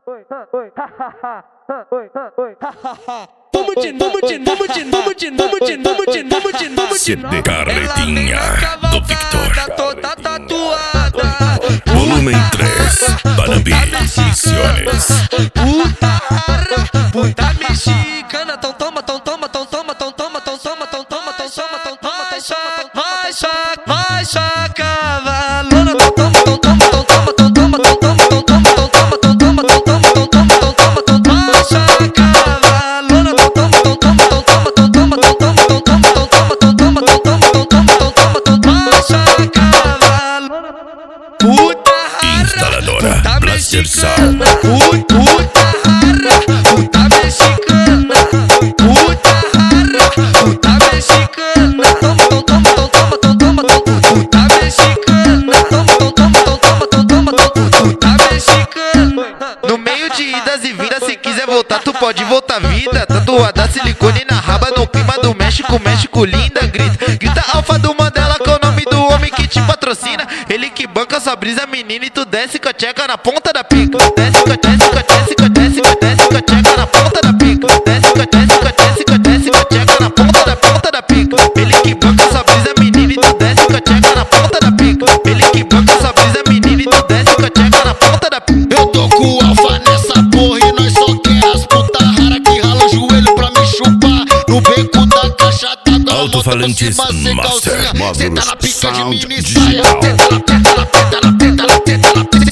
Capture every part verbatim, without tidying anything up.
Vamos de novo, de novo, de novo, de novo, de novo, de novo, de novo, C D Carretinha do Victor. Toda tatuada. Volume três. Panambi Ediciones. Puta rara, puta mexicana. Tão toma, tão toma, tão toma, tão toma, tão toma, tão toma, tão toma, tão toma, vai choca, vai choca, vai choca, cavalona. Tão toma, tão toma, tão toma, tão toma, tão toma, tão toma, tão toma, tão toma, tão toma, tão toma, tão toma, tão toma, vai choca, cavalona. Tão toma, tão toma, tão toma, tão toma, tão toma, tão toma, tão toma, tão toma, tão toma, tão toma, tão toma, tão toma, vai choca, cavalona. Puta rara, Instaladora Blaster Sound. puta rara, puta mexicana. Puta rara, puta mexicana. Toma, toma, toma, toma, toma, toma, toma, puta mexicana. Toma, toma, toma, toma, toma, toma, puta mexicana. No meio de idas e vindas, se quiser voltar, tu pode voltar vida. Tatuada silicone na raba, no clima do México, México linda. Grita, grita alfa do Mandela, que é o nome do homem que te patrocina. Ele que banca sua brisa, menina, e tu desce com a tcheca na ponta da pica. Desce com a desce com a desce com a desce com a desce com a tcheca na ponta da pica. Desce com a desce com a desce com a desce com a tcheca na ponta da ponta da pica. Ele que banca sua brisa, menina, e tu desce com a tcheca na ponta da pica. Ele que banca sua brisa, menina, e tu desce com a tcheca na ponta da pica. Eu tô com o alfa nessa porra e nós só quer as puta rara que rala o joelho pra me chupar. No beco da caixa d'água, Alto-falantes Master senta na pica de Sound mini saia. Digital. Tenta na teta, na teta, na teta, na teta, na teta,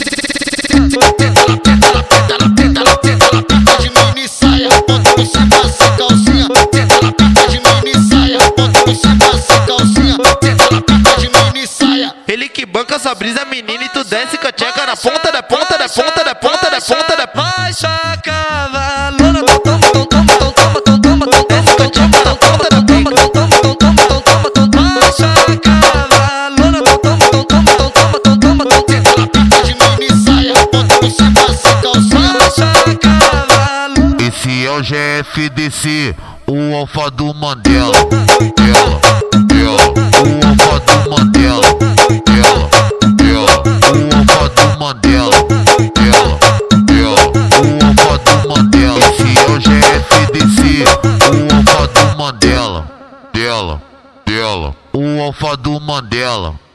na teta, na teta, na teta, na teta, na pica de mini saia. Ponta por cima sem calcinha. Tenta na pica de mini saia. Ponta por cima sem calcinha. Tenta na pica de mini saia. Ele que banca sua brisa, menina, e tu desce com a tcheca na ponta da ponta da ponta da ponta da ponta da ponta. Vai choca, cavalona. Tão toma, tão toma, tão toma, tão toma, tão toma, tão toma, tão toma, tão toma, tão toma, tão toma, tão toma, tão toma, vai choca, cavalona. Tão toma, tão toma, tão toma, tão toma, tão Tenta na pica de mini saia. Ponta por cima sem calcinha. vai choca, cavalona. Esse é o G F D C, o alfa do Mandela. Ela, ela, o alfa do Mandela. Ela, ela, o alfa do Mandela. Ela, ela, o alfa do Mandela. Esse é o G F D C, o alfa do Mandela. Dela, dela, o alfa do Mandela.